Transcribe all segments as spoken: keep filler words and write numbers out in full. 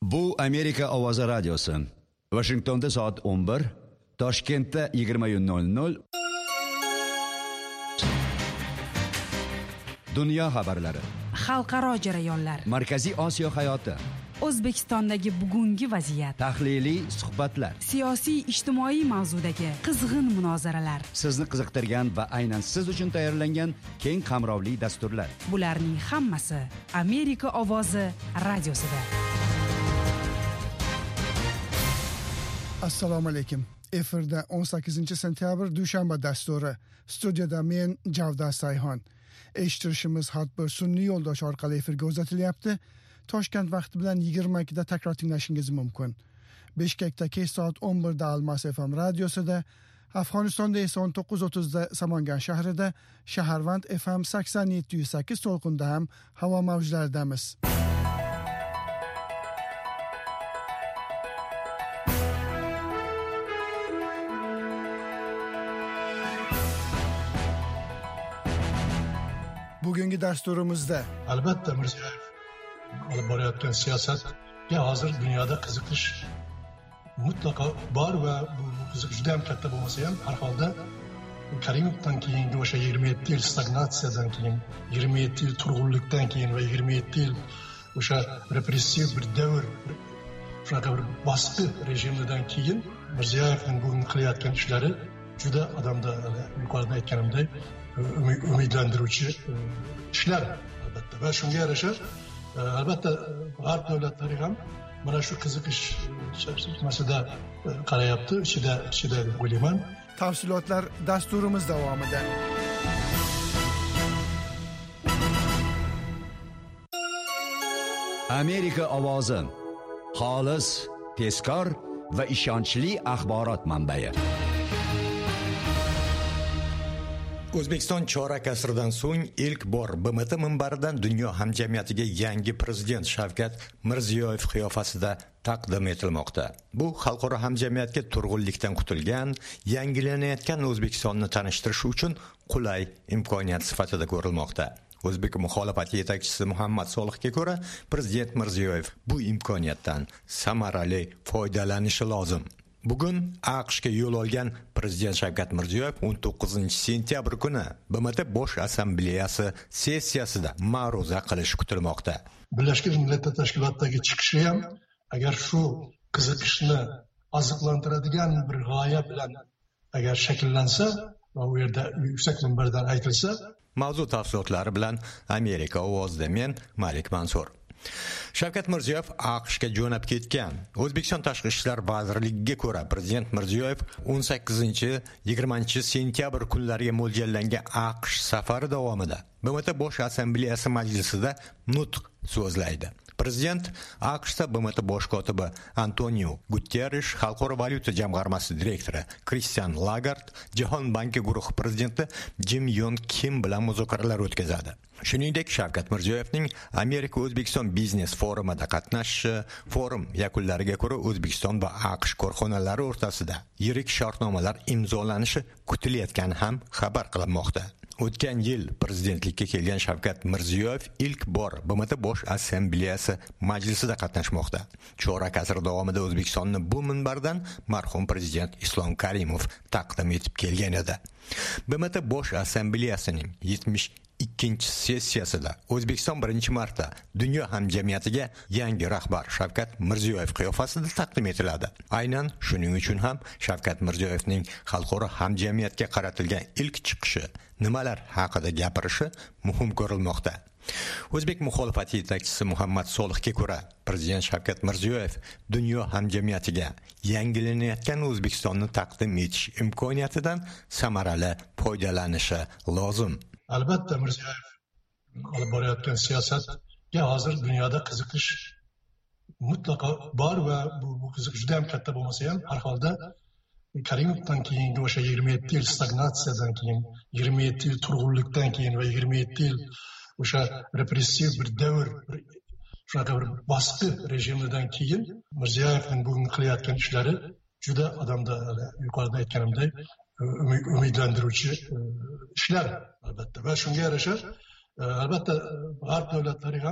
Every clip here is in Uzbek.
Bu Amerika Ovozi radiosi. Washingtonda soat o'n bir, Toshkentda yigirma nol nol. Dunyo xabarlari. Xalqaro jarayonlar. Markaziy Osiyo hayoti. O'zbekistondagi bugungi vaziyat. Tahliliy suhbatlar. Siyosiy ijtimoiy mavzudagi qizg'in munozaralar. Sizni qiziqtirgan va aynan siz uchun tayyorlangan keng qamrovli dasturlar. Bularning hammasi Amerika Ovozi radiosida. Assalomu alaykum. Efirda o'n sakkizinchi sentyabr dushanba dasturi. Studiyada men Javdas Sayhon. Eshittirishimiz har bir sun'iy yo'ldosh orqali efirga uzatilyapti. Toshkent vaqti bilan yigirma ikkida takror tinglashingiz mumkin. Bishkekda kech soat o'n birda Almas F M radiosida, Afg'onistonda esa o'n to'qqiz o'ttizda Samangan shahrida, Shaharvand F M sakson yetti nuqta sakkiz to'lqinda ham havo mavjlaridamiz. Bugungi dasturimizda albatta Mirziyoyev olib borayotgan siyosatga hozir dunyoda qiziqish mutlaqo bor va bu qiziqish juda ham katta bo'lmasa ham har holda Karimovdan keyingi o'sha yigirma yetti yil stagnatsiyadan keyin, yigirma yetti yil turg'unlikdan keyin va yigirma yetti yil o'sha repressiv bir davr, shunaqa bir bosqi rejimidan keyin Mirziyoyevning bugun qilayotgan ishlari juda odamda yuqorida aytganimdek umidlantiruvchi ishlar albatta va shunga yarasha albatta g'arb davlatlari ham mana shu qiziqish masada qarayapti, ichida ichida deb o'ylayman. Tafsilotlar dasturimiz davomida. Amerika Ovozi. Xolis, tezkor va ishonchli axborot manbai. O'zbekiston chorak asrdan so'ng ilk bor B M T minbaridan dunyo hamjamiyatiga yangi prezident Shavkat Mirziyoyev qiyofasida taqdim etilmoqda. Bu xalqaro hamjamiyatga turg'unlikdan qutulgan, yangilanayotgan O'zbekistonni tanishtirish uchun qulay imkoniyat sifatida ko'rilmoqda. O'zbek muxolifati yetakchisi Muhammad Solihga ko'ra, prezident Mirziyoyev bu imkoniyatdan samarali foydalanishi lozim. Bugun AQShga yo'l olgan prezident Shavkat Mirziyoyev o'n to'qqizinchi sentyabr kuni B M T Bosh Assambleyasi sessiyasida ma'ruza qilish kutilmoqda. Birlashgan Millatlar Tashkilotidagi chiqishi ham agar shu qiziqishni oziqlantiradigan bir g'oya bilan agar shakllansa va u yerda yuksak minbardan aytilsa, mavzu tafsilotlari bilan Amerika Ovozida men Malik Mansur. Shavkat Mirziyoyev AQShga jo'nab ketgan. O'zbekiston Tashqi ishlar vazirligiga ko'ra, prezident Mirziyoyev o'n sakkizinchi yigirmanchi sentyabr kunlariga mo'ljallangan AQSh safari davomida B M T Bosh Assambleyasi majlisida nutq so'zlaydi. Prezident AQShda B M T bosh kotibi Antonio Guterres, Xalqaro valyuta jamg'armasi direktori Christian Lagarde, Jahon banki guruhi prezidenti Jim Yong Kim bilan muzokaralar o'tkazadi. Shuningdek, Shavkat Mirziyoyevning Amerika O'zbekiston biznes forumida qatnashishi, forum yakunlariga ko'ra O'zbekiston va AQSh korxonalari o'rtasida yirik shartnomalar imzolanishi kutilayotgani ham xabar qilinmoqda. O'tgan yil prezidentlikka kelgan Shavkat Mirziyoyev ilk bor B M T Bosh Assambleyasi majlisida qatnashmoqda. Chorak asr davomida O'zbekistonni bu minbardan marhum prezident Islom Karimov taqdim etib kelgan edi. B M T Bosh Assambleyasining yetmish ikkinchi sessiyasida O'zbekiston birinchi marta dunyo hamjamiyatiga yangi rahbar Shavkat Mirziyoyev qiyofasida taqdim etiladi. Aynan shuning uchun ham Shavkat Mirziyoyevning xalqaro hamjamiyatga qaratilgan ilk chiqishi nimalar haqida gapirishi muhim ko'rilmoqda. O'zbek muxolifati yetakchisi Muhammad Solihga ko'ra, prezident Shavkat Mirziyoyev dunyo hamjamiyatiga yangilanayotgan O'zbekistonni taqdim etish imkoniyatidan samarali foydalanishi lozim. Albatta Mirziyoyev olib borayotgan siyosatga hozir dunyoda qiziqish mutlaqo bor va bu, bu qiziqish juda ham katta bo'lmasa ham har holda Karimovdan keyingi o'sha yigirma yetti yil stagnatsiyadan keyin, yigirma yetti yil turg'unlikdan keyin va yigirma yetti yil o'sha repressiv bir davr, shunaqa bir bosqi rejimidan keyin Mirziyoyevning bugun qilayotgan ishlari juda odamda yuqorida aytganimdek umidlantiruvchi ishlar albatta va shunga yarasha albatta g'arb davlatlari ham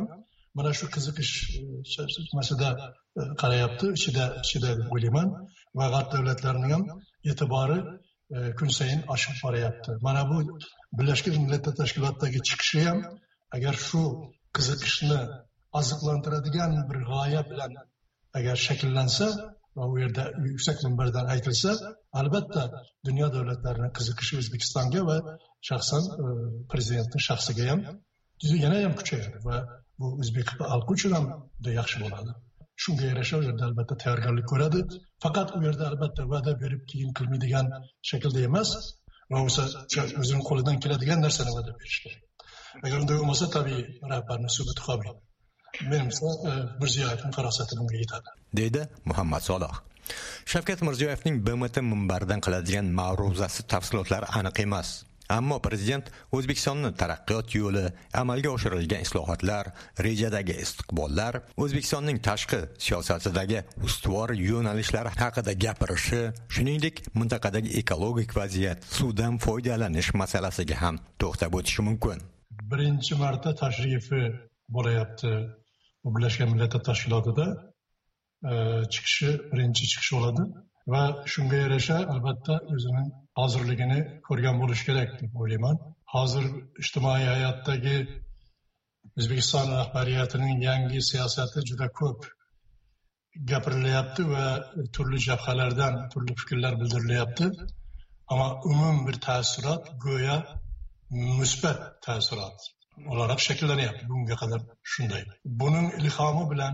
mana shu qiziqish masada qarayapti, ichida ichida deb o'ylayman va g'arb davlatlarining ham e'tibori kun sayin oshib borayapti. Mana bu Birlashgan Millatlar Tashkilotidagi chiqishi ham agar shu qiziqishni oziqlantiradigan bir g'oya bilan agar shakllansa va u yerda yuksak minbardan aytilsa, albatta dunyo davlatlarining qiziqishi O'zbekistonga va shaxsan prezidentning shaxsiga ham yana ham kuchayadi va bu o'zbek xalqi uchun ham juda yaxshi bo'ladi. Shunga yarasha u yerda albatta tayyorgarlik ko'radi. Faqat u yerda albatta va'da berib keyin qilmaydigan shaklda emas, va o'sha o'zining qo'lidan keladigan narsani va'da berish kerak. Agar unday bo'lmasa, tabiiy rahbarni subut qolmaydi. Menimcha Mirziyoyevning farosati bunga yetadi, deydi Muhammad Soloh. Shavkat Mirziyoyevning B M T minbaridan qiladigan ma'ruzasi tafsilotlari aniq emas. Ammo prezident O'zbekistonni taraqqiyot yo'li, amalga oshirilgan islohotlar, rejadagi istiqbollar, O'zbekistonning tashqi siyosatidagi ustuvor yo'nalishlari haqida gapirishi, shuningdek, mintaqadagi ekologik vaziyat, suvdan foydalanish masalasiga ham to'xtab o'tishi mumkin. Birinchi marta tashrifi bo'layapti Birlashgan Millatlar Tashkilotida, chiqishi birinchi chiqish bo'ladi va shunga yarasha albatta o'zining hozirligini ko'rgan bo'lish kerak deb o'ylayman. Hozir ijtimoiy hayotdagi O'zbekiston rahbariyatining yangi siyosati juda ko'p gapirilyapti va turli jabhalardan turli fikrlar bildirilyapti. Ammo umum bir ta'sirot go'yo musbat ta'sirot olarak shakllanyapti. Bunga qadar shunday. Buning ilhomi bilan,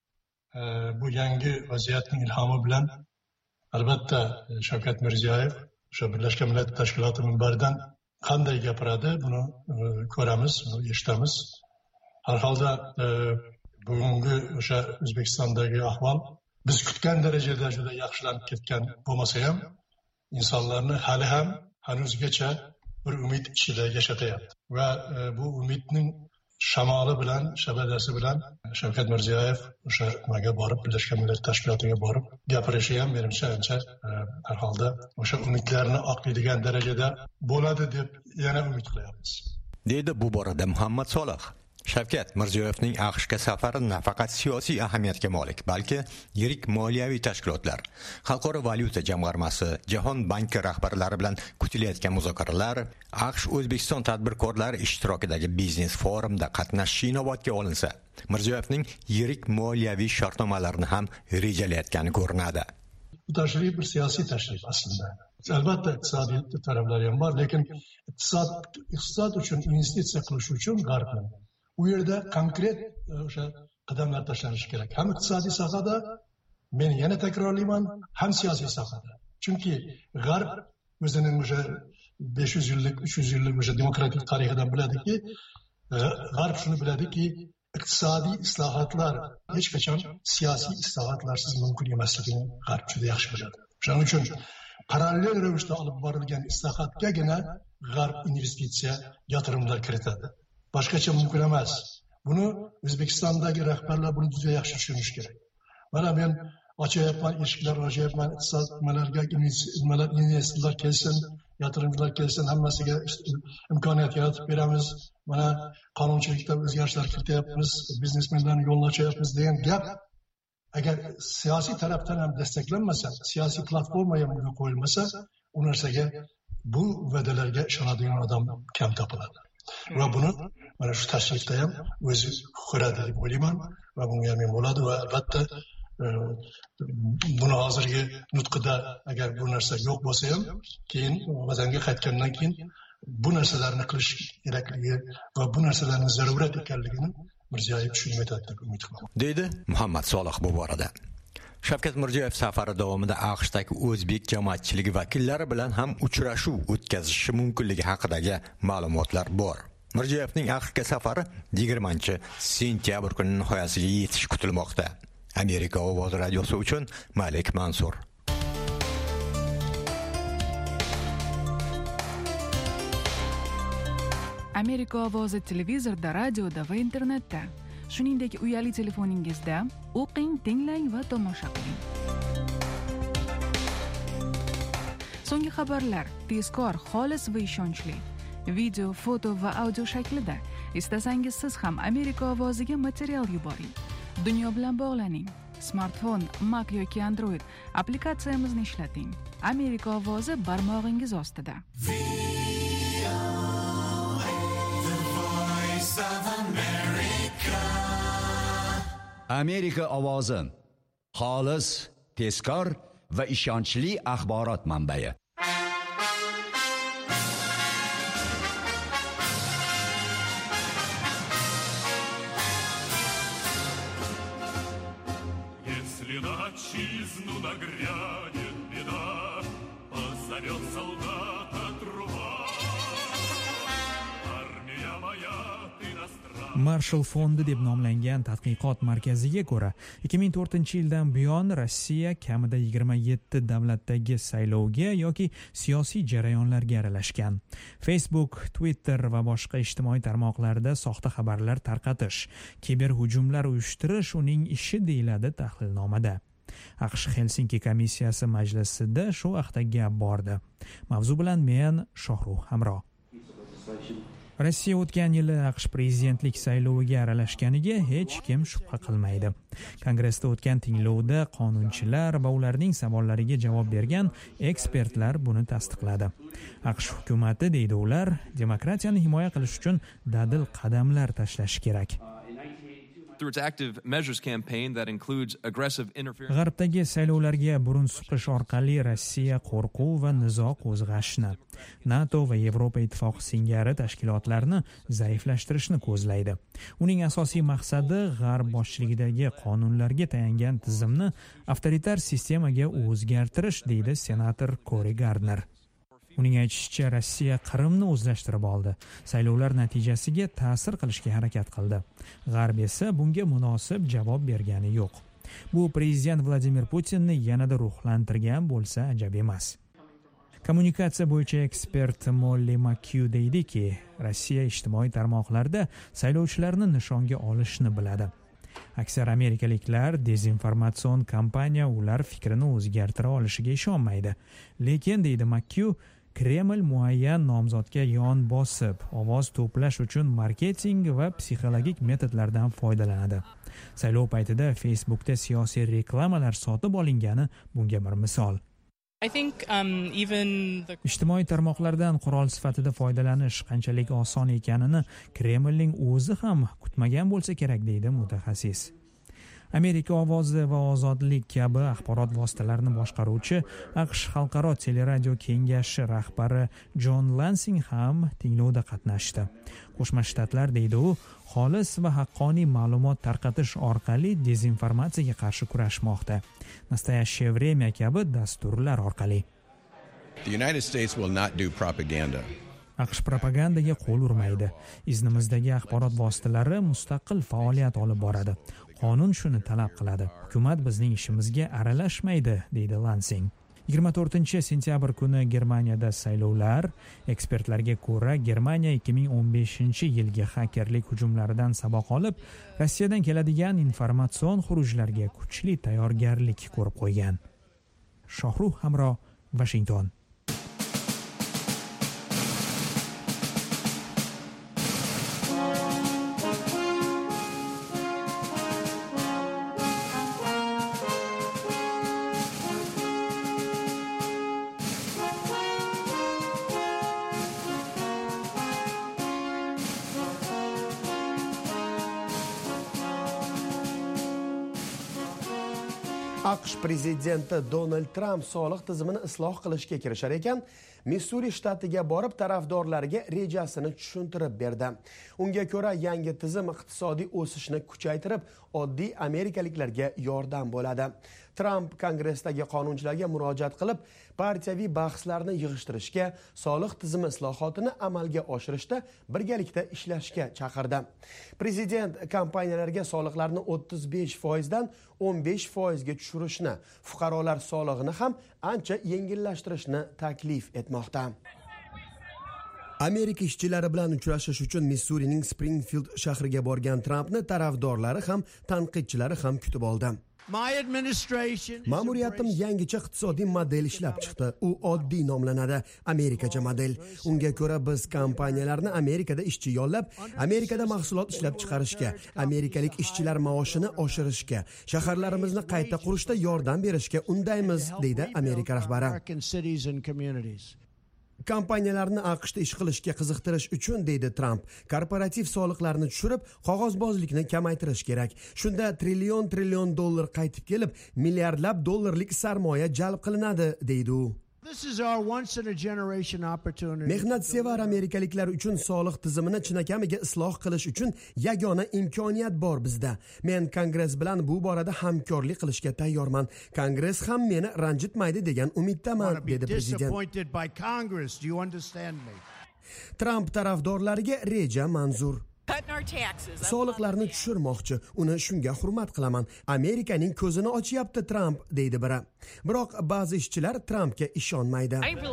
bu yangi vaziyatning ilhomi bilan albatta Shavkat Mirziyoyev o'sha Birlashgan Millatlar Tashkiloti minbaridan qanday gapiradi, buni ko'ramiz, eshitamiz. Har holda bugungi o'sha O'zbekistondagi ahvol biz kutgan darajada juda yaxshilanib ketgan bo'lmasa ham, insonlarni hali ham hanuzgacha bir umid ichida yashatyapti va bu umidning shamoli bilan, shabadasi bilan Shavkat Mirziyoyev o'sha nimaga borib, Birlashgan Millatlar Tashkilotiga borib gapirishi ham menimcha ancha har holda o'sha umidlarni oqlaydigan darajada bo'ladi deb yana umid qilyapmiz, deydi bu borada Muhammad Soloh. Shavkat Mirziyoyevning AQShga safari nafaqat siyosiy ahamiyatga molik, balki yirik moliyaviy tashkilotlar, Xalqaro valyuta jamg'armasi, Jahon banki rahbarlari bilan kutilayotgan muzokaralar, AQSh O'zbekiston tadbirkorlari ishtirokidagi biznes forumda qatnashish inobatga olinsa, Mirziyoyevning yirik moliyaviy shartnomalarini ham rejalayotgani ko'rinadi. Bu tashrif bir siyosiy tashrif aslida. Albatta iqtisodiy taraflari ham bor, lekin iqtisod iqtisod uchun investitsiya qilish uchun g'arbni u yerda konkret o'sha qadamlar tashlanishi kerak. Ham iqtisodiy sohada, men yana takrorlayman, ham siyosiy sohada. Chunki g'arb o'zining o'sha besh yuz yillik, uch yuz yillik o'sha demokratik tarixidan biladiki, g'arb shuni biladiki, iqtisodiy islohotlar hech qachon siyosiy islohotlarsiz mumkin emasligini g'arb juda yaxshi biladi. Shuning uchun parallel ravishda olib borilgan islohotgagina g'arb investitsiya, yatırımlar kiritadi. Boshqacha mumkin emas. Buni O'zbekistondagi rahbarlar buni juda yaxshi tushunishi kerak. Mana men ochyapman, eshiklar ochyapman, iqtisodlarga investorlar kelsin, yatırımlar kelsin, hammasiga imkoniyat yaratib beramiz. Mana qonunchilikda o'zgarishlar kirityapmiz, biznesmenlarni yo'lini ochyapmiz degan gap agar siyosiy tarafdan ham desteklanmasa, siyosiy platforma ham bunga qo'yilmasa, u narsaga, bu va'dalarga ishonadigan odam kam topiladi. Va buni mana shu tashrifda ham o'zi ko'radi deb o'ylayman va bunga men bo'ladi va albatta buni hozirgi nutqida agar bu narsa yo'q bo'lsa ham, keyin vatanga qaytgandan keyin bu narsalarni qilish kerakligi va bu narsalarning zarurat ekanligini Mirziyoyev tushunib yetadi deb umid qilaman, deydi Muhammad Soloh bu borada. Shavkat Mirziyoyev safari davomida AQShdagi o'zbek jamoatchiligi vakillari bilan ham uchrashuv o'tkazishi mumkinligi haqidagi ma'lumotlar bor. Mirziyoyevning AQShga safari yigirmanchi sentyabr kuni nihoyasiga yetish kutilmoqda. Amerika ovozi radiosi uchun Malik Mansur. Amerika ovozi televizorda, radioda va internetda, shuningdek uyali telefoningizda o'qing, tinglang va tomosha qiling. So'nggi xabarlar tezkor, xolis va ishonchli video, foto va audio shaklida Istasangiz siz ham Amerika ovoziga material yuboring. Dunyo bilan bog'laning. Smartfon, Mac yoki Android applikatsiyamizni ishlating. Amerika ovozi barmog'ingiz ostida. Amerika ovozi xolis, tezkor va ishonchli axborot manbai. Если на отчизну нагрянет беда, позовет солдата труба. Armiya moya Marshall fondi deb nomlangan tadqiqot markaziga ko'ra, ikki ming to'rtinchi yildan buyon Rossiya kamida yigirma yetti davlatdagi saylovga yoki siyosiy jarayonlarga aralashgan. Facebook, Twitter va boshqa ijtimoiy tarmoqlarda soxta xabarlar tarqatish, kiberhujumlar uyushtirish uning ishi deyiladi tahlilnomada. AQSh Helsinki komissiyasi majlisida shu haqda gap bordi. Mavzu bilan men Shohruh Hamro. Rossiya o'tgan yili AQSh prezidentlik sayloviga aralashganiga hech kim shubha qilmaydi. Kongressda o'tgan tinglovda qonunchilar va ularning savollariga javob bergan ekspertlar buni tasdiqladi. AQSh hukumati, deydi ular, demokratiyani himoya qilish uchun dadil qadamlar tashlashi kerak. Through its active measures campaign that includes aggressive interference. G'arbdagi saylovlarga burun suqish orqali Rossiya qo'rquv va nizo qo'zg'ashni, NATO va Yevropa ittifoqi singari tashkilotlarni zaiflashtirishni ko'zlaydi. Uning asosiy maqsadi G'arb boshchiligidagi qonunlarga tayangan tizimni avtoritar sistemaga o'zgartirish, deydi senator Cory Gardner. Uning aytishicha, Rossiya Qrimni o'zlashtirib oldi. Saylovlar natijasiga ta'sir qilishga harakat qildi. G'arb esa bunga munosib javob bergani yo'q. Bu prezident Vladimir Putinni yanada ruhlantirgan bo'lsa ajab emas. Kommunikatsiya bo'yicha ekspert Molly McHugh deydiki, Rossiya ijtimoiy tarmoqlarda saylovchilarni nishonga olishni biladi. Aksar amerikaliklar dezinformatsion kampaniya ular fikrini o'zgartira olishiga ishonmaydi. Lekin, deydi McHugh, Kreml muayyan nomzodga yon bosib, ovoz to'plash uchun marketing va psixologik metodlardan foydalanadi. Saylov paytida Facebookda siyosiy reklamalar sotib olingani bunga bir misol. I think um, even the... Ijtimoiy tarmoqlardan qurol sifatida foydalanish qanchalik oson ekanini Kremlning o'zi ham kutmagan bo'lsa kerak, deydi mutaxassis. Amerika ovozi va ozodlik kabi axborot vositalarini boshqaruvchi AQSh Xalqaro teleradio kengashi rahbari John Lansing ham tinglovda qatnashdi. Qo'shma Shtatlar, deydi u, xolis va haqqoniy ma'lumot tarqatish orqali dezinformatsiyaga qarshi kurashmoqda. Nastoящее время kabi dasturlar orqali. The United States will not do propaganda. AQSh propagandaga qo'l urmaydi. Iznimizdagi axborot vositalari mustaqil faoliyat olib boradi. Qonun shuni talab qiladi. Hukumat bizning ishimizga aralashmaydi, deydi Lansing. yigirma to'rtinchi sentyabr kuni Germaniyada saylovlar. Ekspertlarga ko'ra, Germaniya ikki ming o'n beshinchi yilgi xakerlik hujumlaridan saboq olib, Rossiyadan keladigan informatsion xurujlarga kuchli tayyorgarlik ko'rib qo'ygan. Shohruh Hamro, Washington. AQSh prezidenti Donald Trump soliq tizimini isloh qilishga kirishar ekan, Missuri shtatiga borib tarafdorlariga rejasini tushuntirib berdi. Unga ko'ra, yangi tizim iqtisodiy o'sishni kuchaytirib, oddiy amerikaliklarga yordam bo'ladi. Trump Kongressdagi qonunchilarga murojaat qilib, partiyaviy bahslarni yig'ishtirishga, soliq tizimi islohotini amalga oshirishda birgalikda ishlashga chaqirdi. Prezident kompaniyalarga soliqlarni o'ttiz besh foizdan o'n besh foizga tushirishni, fuqarolar solig'ini ham ancha yengillashtirishni taklif etmoqda. Amerika ishchilari bilan uchrashish uchun Missurining Springfield shahriga borgan Trumpni tarafdorlari ham, tanqidchilari ham kutib oldi. Ma'muriyatim yangicha iqtisodiy model ishlab chiqdi. U oddiy nomlanadi, Amerikacha model. Unga ko'ra biz kompaniyalarni Amerikada ishchi yollab, Amerikada mahsulot ishlab chiqarishga, amerikalik ishchilar maoshini oshirishga, shaharlarimizni qayta qurishda yordam berishga undaymiz, deydi Amerika rahbari. Kompaniyalarni AQShda ish qilishga qiziqtirish uchun, deydi Trump, korporativ soliqlarni tushirib, qog'ozbozlikni kamaytirish kerak. Shunda trillion trillion dollar qaytib kelib, milliardlab dollarlik sarmoya jalb qilinadi, deydi u. Mehnatsevar amerikaliklar uchun soliq tizimini chinakamiga isloh qilish uchun yagona imkoniyat bor bizda. Men Kongress bilan bu borada hamkorlik qilishga tayyorman. Kongress ham meni ranjitmaydi degan umiddaman, dedi prezident. Trump tarafdorlariga reja manzur. Soliqlarni tushirmoqchi, uni shunga hurmat qilaman. Amerikaning ko'zini ochyapti Trump, deydi biri. Biroq ba'zi ishchilar Trumpga ishonmaydi.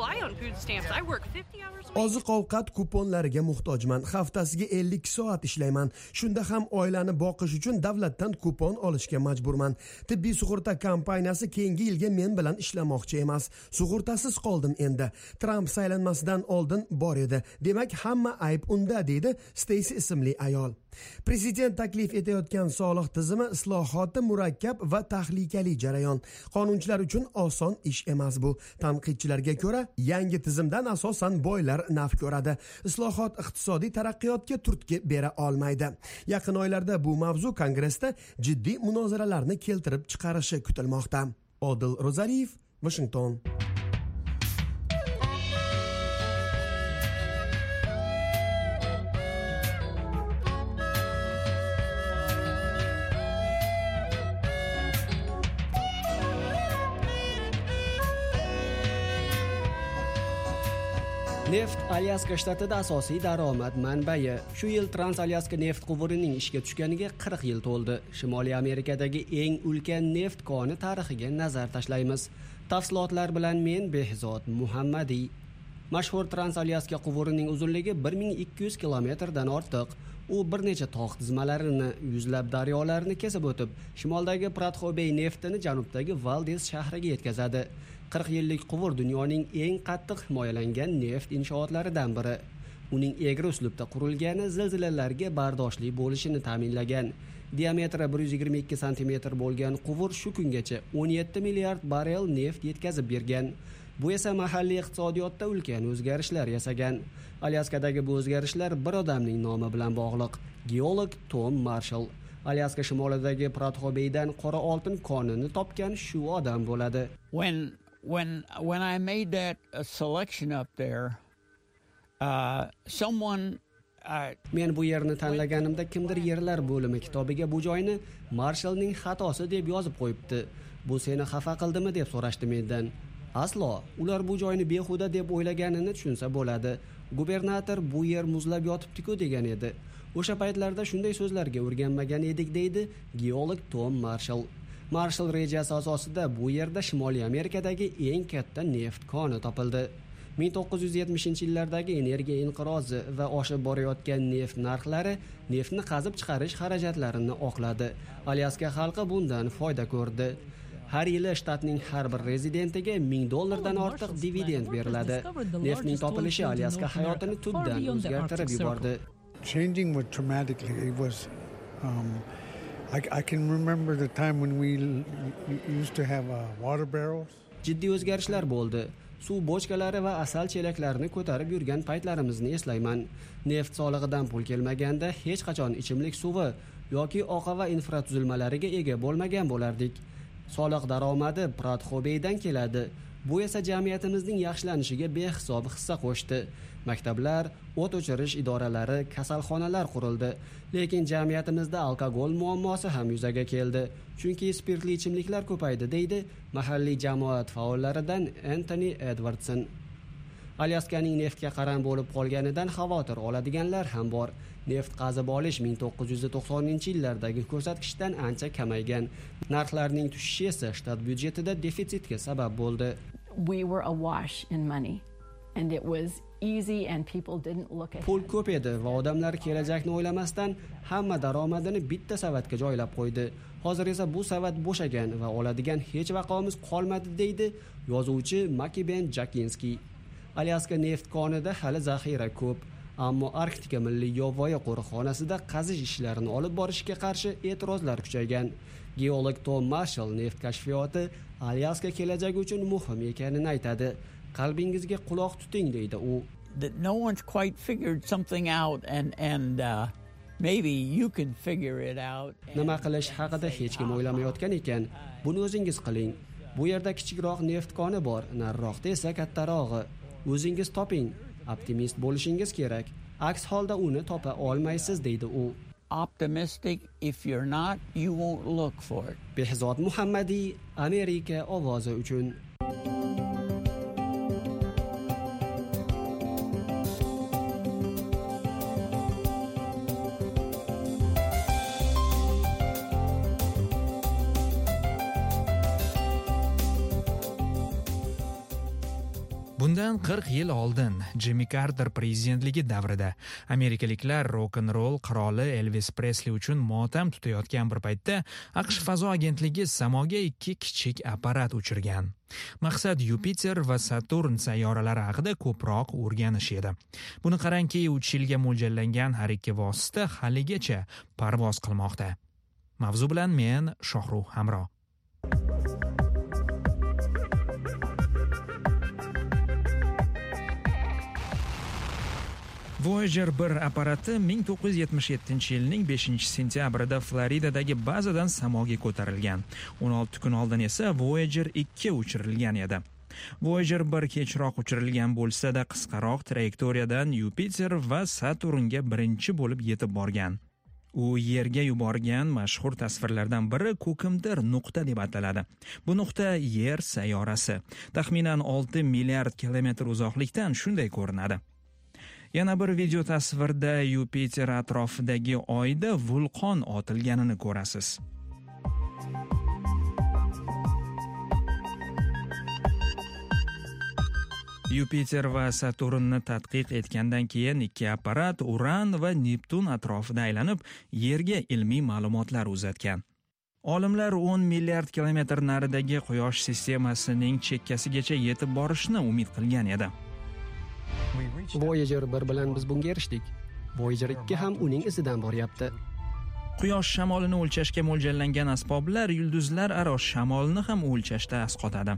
Oziq-ovqat kuponlariga muhtojman. Haftasiga ellik soat ishlayman. Shunda ham oilani boqish uchun davlatdan kupon olishga majburman. Tibbiy sug'urta kompaniyasi keyingi yilga men bilan ishlamoqchi emas. Sug'urtasiz qoldim endi. Trump saylanmasidan oldin bor edi. Demak, hamma ayb unda, deydi Stacey ismli ayol. Prezident taklif etayotgan soliq tizimi islohoti murakkab va tahlikali jarayon. Qonunchilar uchun oson ish emas bu. Tanqidchilarga ko'ra, yangi tizimdan asosan boylar naf ko'radi. Islohot iqtisodiy taraqqiyotga turtki bera olmaydi. Yaqin oylarda bu mavzu Kongressda jiddiy munozaralarni keltirib chiqarishi kutilmoqda. Odil Ro'zaliyev, Washington. Neft Alyaska shtatida asosiy daromad manbai. Shu yil Trans-Alyaska neft quvurining ishga tushganiga qirq yil to'ldi. Shimoliy Amerikadagi eng ulkan neft koni tarixiga nazar tashlaymiz. Tafsilotlar bilan men Behzod Muhammadiy. Mashhur Trans-Alyaska quvurining uzunligi bir ming ikki yuz kilometrdan ortiq. U bir necha tog' tizmalarini, yuzlab daryolarni kesib o'tib, shimoldagi Pratxobey neftini janubdagi Valdes shahriga yetkazadi. qirq yillik quvur dunyoning eng qattiq himoyalangan neft inshootlaridan biri. Uning egri uslubda qurilgani zilzilalarga bardoshli bo'lishini ta'minlagan. Diametri bir yuz yigirma ikki santimetr bo'lgan quvur shu kungacha o'n yetti milliard barrel neft yetkazib bergan. Bu esa mahalliy iqtisodiyotda ulkan o'zgarishlar yasagan. Alyaskadagi bu o'zgarishlar bir odamning nomi bilan bog'liq. Geolog Tom Marshall. Alyaska shimolidagi Pratxobeydan qora oltin konini topgan shu odam bo'ladi. When when when I made that uh, selection up there, uh, someone uh, men bu yerni tanlaganimda kimdir yerlar bo'limi kitobiga bu joyni Marshallning xatosi deb yozib qo'yibdi. Bu seni xafa qildimi deb so'rashdi mendan. Aslo, ular bu joyni behuda deb o'ylaganini tushunsa bo'ladi. Gubernator bu yer muzlab yotibdi-ku degan edi. O'sha paytlarda shunday so'zlarga o'rganmagan edik, deydi geolog Tom Marshall. Marshall rejasi asosida bu yerda Shimoliy Amerikadagi eng katta neft koni topildi. ming to'qqiz yuz yetmishinchi yillardagi energiya inqirozi va oshib borayotgan neft narxlari neftni qazib chiqarish xarajatlarini oqladi. Alyaska xalqi bundan foyda ko'rdi. Har yili shtatning har bir rezidentiga ming dollardan ortiq dividend beriladi. Neftning topilishi Alyaska hayotini tubdan o'zgartirib yubordi. Changing was dramatically. It was um, I, I can remember the time when we used to have uh, water barrels. Jiddiy o'zgarishlar bo'ldi. Suv bochkalari va asal chelaklarini ko'tarib yurgan paytlarimizni eslayman. Neft solig'idan pul kelmaganda hech qachon ichimlik suvi yoki oqava infratuzilmalariga ega bo'lmagan bo'lardik. Soliq daromadi Pratxobeydan keladi. Bu esa jamiyatimizning yaxshilanishiga behisob hissa qo'shdi. Maktablar, o't o'chirish idoralari, kasalxonalar qurildi. Lekin jamiyatimizda alkogol muammosi ham yuzaga keldi. Chunki spirtli ichimliklar ko'paydi, deydi mahalliy jamoat faollaridan Anthony Edwardson. Alyaskaning neftga qaram bo'lib qolganidan xavotir oladiganlar ham bor. Neft qazib olish ming to'qqiz yuz to'qsoninchi yillardagi ko'rsatkichdan ancha kamaygan. Narxlarning tushishi esa shtat byudjetida defitsitga sabab bo'ldi. We were awash in money and it was easy and people didn't look ahead. Pul ko'p edi va odamlar kelajakni o'ylamasdan hamma daromadini bitta savatga joylab qo'ydi. Hozir esa bu savat bo'shagan va oladigan hech vaqomiz qolmadi deydi yozuvchi Makiben Jakinski. Alyaska neft konida hali zaxira ko'p, ammo Arktika milliy yovvoyi qo'riqxonasida qazish ishlarini olib borishga qarshi e'tirozlar kuchaygan. Geolog Tom Marshall neft kashfiyoti Alyaska kelajagi uchun muhim ekanini aytadi. Qalbingizga quloq tuting deydi u. That no one's quite figured something out and and uh, maybe you can figure it out. Nima qilish haqida hech kim o'ylamayotgan ekan. Buni o'zingiz qiling. Bu yerda kichikroq neft koni bor, nariroqda esa kattarog'i. O'zingiz toping. Optimist bo'lishingiz kerak. Aks holda uni topa olmaysiz deydi u. Optimistic, if you're not, you won't look for it. Behzod Muhammadi, Amerika ovozi uchun. Bundan qirq yil oldin Jimmy Carter prezidentligi davrida amerikaliklar rock-and-roll qiroli Elvis Presley uchun motam tutayotgan bir paytda AQSh fazo agentligi samoga ikki kichik apparat uchirgan. Maqsad Yupiter va Saturn sayyoralari haqida ko'proq o'rganish edi. Buni qarangki, uch yilga mo'ljallangan har ikki vosita haligacha parvoz qilmoqda. Mavzu bilan men Shohruh Hamro. Voyager bir apparati ming to'qqiz yuz yetmish yettinchi yilning beshinchi sentyabrida Floridadagi bazadan samoga ko'tarilgan. o'n olti kun oldin esa Voyager ikki uchirilgan edi. Voyager bir kechroq uchirilgan bo'lsa-da qisqaroq trayektoriyadan Yupiter va Saturnga birinchi bo'lib yetib borgan. U Yerga yuborgan mashhur tasvirlardan biri ko'kimtir nuqta deb ataladi. Bu nuqta Yer sayyorasi. Taxminan olti milliard kilometr uzoqlikdan shunday ko'rinadi. Yana bir video tasvirda Yupiter atrofidagi oyda vulqon otilganini ko'rasiz. Yupiter va Saturnni tadqiq etgandan keyin ikki apparat Uran va Neptun atrofida aylanib, Yerga ilmiy ma'lumotlar uzatgan. Olimlar o'n milliard kilometr naridagi Quyosh sistemasining chekkasigacha yetib borishni umid qilgan edi. Voyager bir bilan biz bunga erishdik. Voyager ikki ham uning izidan boryapti. Quyosh shamolini o'lchashga mo'ljallangan asboblar yulduzlar aro shamolni ham o'lchashda asqotadi.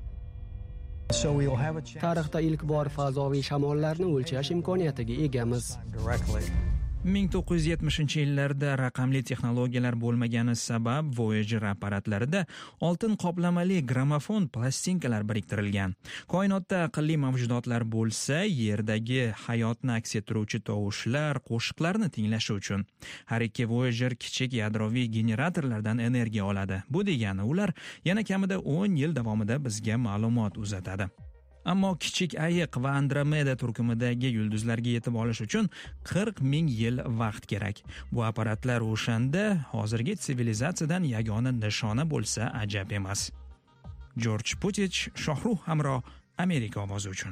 Tarixda ilk bor fazoviy shamollarni o'lchash imkoniyatiga egamiz. ming to'qqiz yuz yetmishinchi yillarda raqamli texnologiyalar bo'lmagani sabab Voyager apparatlarida oltin qoplamali gramofon plastinkalar biriktirilgan. Koinotda aqlli mavjudotlar bo'lsa, Yerdagi hayotni aks ettiruvchi tovushlar, qo'shiqlarni tinglashi uchun. Har ikki Voyager kichik yadroviy generatorlardan energiya oladi. Bu degani ular yana kamida o'n yil davomida bizga ma'lumot uzatadi. Ammo kichik ayiq va Andromeda turkumidagi yulduzlarga yetib olish uchun qirq ming yil vaqt kerak. Bu apparatlar o'shanda hozirgi sivilizatsiyadan yagona nishona bo'lsa ajab emas. George Putich, Shohruh Hamro, Amerika ovozi uchun.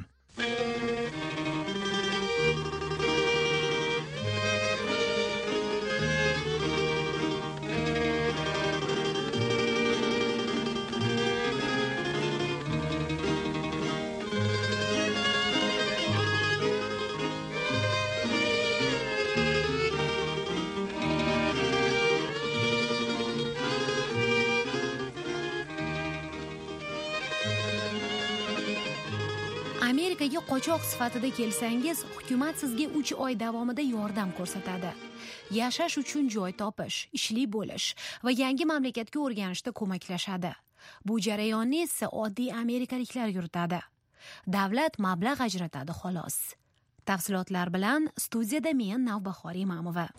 Amerikaga qochoq sifatida kelsangiz, hukumat sizga uch oy davomida yordam ko'rsatadi. Yashash uchun joy topish, ishli bo'lish va yangi mamlakatga o'rganishda ko'maklashadi. Bu jarayonni esa oddiy amerikaliklar yuritadi. Davlat mablag' ajratadi xolos. Tafsilotlar bilan studiyada men Navbahor Imamova.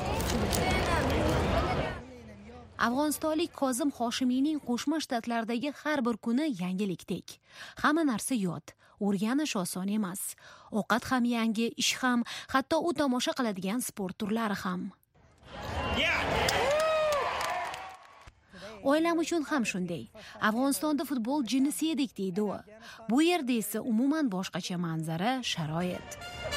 Afg'onistonlik Kozim Hoshimiyning Qo'shma Shtatlardagi har bir kuni yangilikdek. Hamma narsa yot, o'rganish oson emas. Ovqat ham yangi, ish ham, hatto u tomosha qiladigan sport turlari ham. Oilam uchun ham shunday. Afg'onistonda futbol jinnisi edik deydi u. Bu yerda esa umuman boshqacha manzara, sharoit.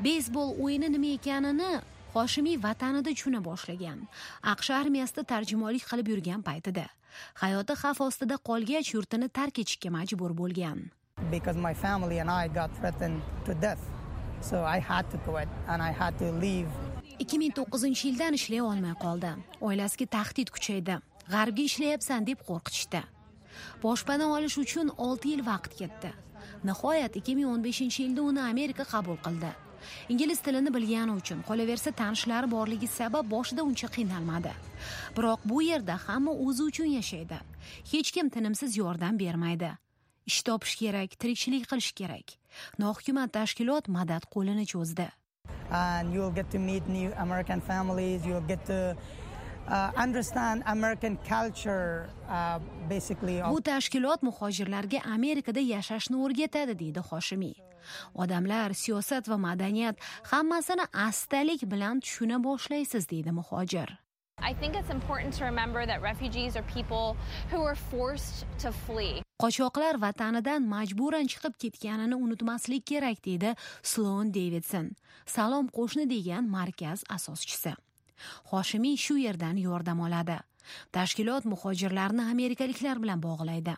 beysbol o'yini nima ekanini Hoshimiy vatanida tushuna boshlagan. AQSh armiyasida tarjimonlik qilib yurgan paytida hayoti xavf ostida qolgach yurtini tark etishga majbur bo'lgan. Because my family and I got threatened to death. So I had to quit and I had to leave. ikki ming to'qqizinchi yildan ishlay olmay qoldi. Oilasiga tahdid kuchaydi. G'arbga ishlayapsan deb qo'rqitishdi. Boshpana olish uchun olti yil vaqt ketdi. Nihoyat ikki ming o'n beshinchi yilda uni Amerika qabul qildi. Ingliz tilini bilgani uchun, qolaversa tanishlari borligi sabab boshida uncha qiynalmadi. Biroq bu yerda hamma o'zi uchun yashaydi. Hech kim tinimsiz yordam bermaydi. Ish topish kerak, tirikchilik qilish kerak. Nohukumat tashkilot madad qo'lini cho'zdi. And you'll get to meet new American families, you'll get to uh, understand American culture uh, basically. Bu tashkilot muhojirlarga Amerikada yashashni o'rgatadi, deydi Hoshimiy. Odamlar, siyosat va madaniyat hammasini astalik bilan tushuna boshlaysiz, deydi muhojir. I think it's important to remember that refugees are people who were forced to flee. Qochoqlar vatanidan majburan chiqib ketganini unutmaslik kerak, deydi Sloan Davidson, Salom qo'shni degan markaz asoschisi. Hoshimiy shu yerdan yordam oladi. Tashkilot muhojirlarni amerikaliklar bilan bog'laydi.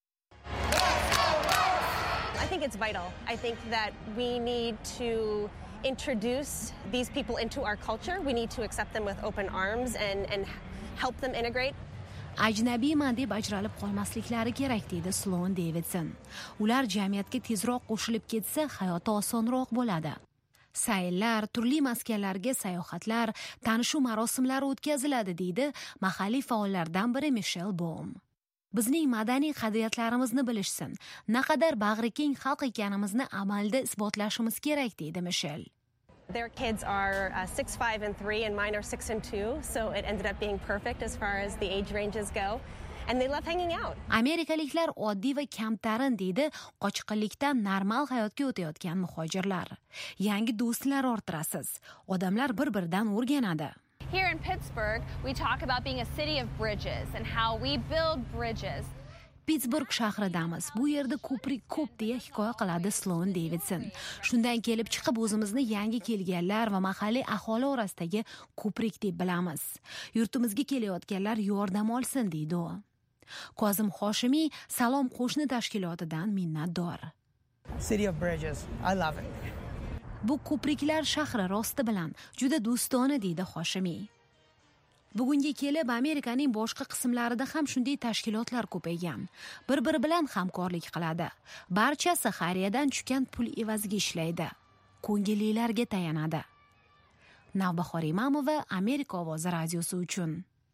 I think it's vital. I think that we need to introduce these people into our culture. We need to accept them with open arms and, and help them integrate. Ajnabiyman deb ajralib qolmasliklari kerak, deydi Sloan Davidson. Ular jamiyatga tezroq qo'shilib ketsa, hayoti osonroq bo'ladi. Sayllar, turli maskanlarga sayohatlar, tanishuv marosimlari o'tkaziladi, deydi mahalliy faollardan biri Michelle Baum. Bizning madaniy qadriyatlarimizni bilishsin, naqadar bag'rikeng xalq ekanimizni amalda isbotlashimiz kerak, deydi Michelle. Their kids are uh, six, five, and three, and mine are six and two, so it ended up being perfect as far as the age ranges go. And they love hanging out. Amerikaliklar oddiy va kamtarin, deydi qochqinlikdan normal hayotga o'tayotgan muhojirlar. Yangi do'stlar orttirasiz. Odamlar bir-biridan o'rganadi. Here in Pittsburgh, we talk about being a city of bridges and how we build bridges. Pittsburgh shahridamiz. Bu yerda ko'prik ko'p deya hikoya qiladi Sloan Davidson. Shundan kelib chiqib o'zimizni yangi kelganlar va mahalliy aholi orasidagi ko'prik deb bilamiz. Yurtimizga kelayotganlar yordam olsin, deydi u. Kozim Hoshimiy Salom qo'shni tashkilotidan minnatdor. City of bridges. I love it. Bu ko'priklar shahri rosti bilan juda do'stona, deydi Hoshimiy. Bugunga kelib Amerikaning boshqa qismlarida ham shunday tashkilotlar ko'paygan. Bir-biri bilan hamkorlik qiladi. Barchasi xayriyadan tushgan pul evaziga ishlaydi. Ko'ngillilarga tayanadi. Navbahor Imamova, Amerika ovozi radiosi uchun.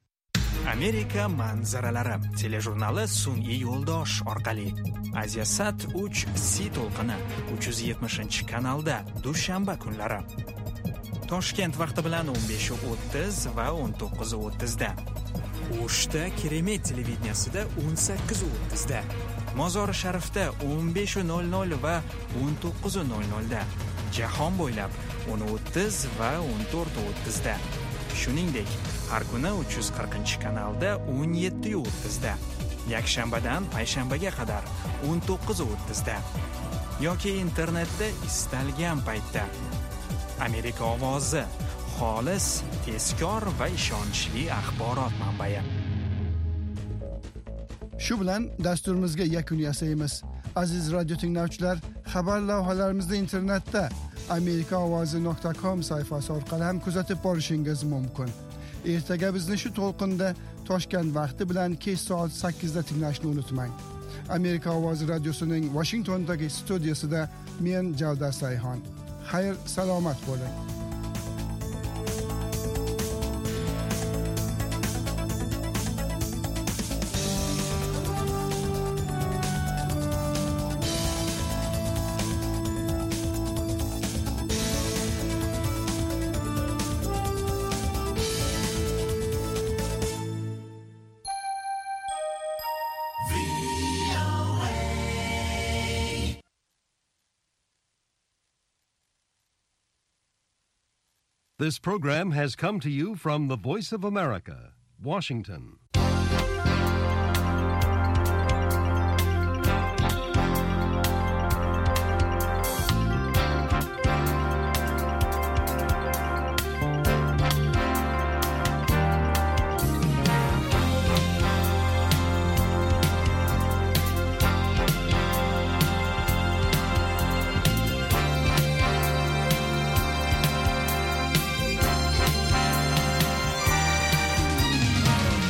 Amerika manzaralari telejurnali sun'iy yo'ldosh orqali Aziyasat uch C to'lqini uch yuz yetmishinchi kanalda dushanba kunlari. Toshkent vaqti bilan o'n besh o'ttiz va o'n to'qqiz o'ttiz da. O'shda Keremet televideniyasida o'n sakkiz o'ttiz da. Mozori Sharifda o'n besh nol nol va o'n to'qqiz nol nol da. Jahon bo'ylab o'n o'ttiz va o'n to'rt o'ttiz da. Shuningdek, har kuni uch yuz qirqinchi kanalda o'n yetti o'ttiz da. Yakshanbadan payshanbaga qadar o'n to'qqiz o'ttiz da. Yoki internetda istalgan paytda. Amerika ovozi, xolis, tezkor va ishonchli axborot manbai. Shu bilan dasturimizga yakun yasaymiz. Aziz radio tinglovchilar, xabar lavhalarimizni internetda amerika ovozi nuqta com sayfasi orqali ham kuzatib borishingiz mumkin. Ertaga bizni shu to'lqinda Toshkent vaqti bilan kech soat sakkizda tinglashni unutmang. Amerika ovozi radiosining Washingtondagi studiyasida men Javdar Sayhon. Xayr, salomat bo'ling. This program has come to you from the Voice of America, Washington.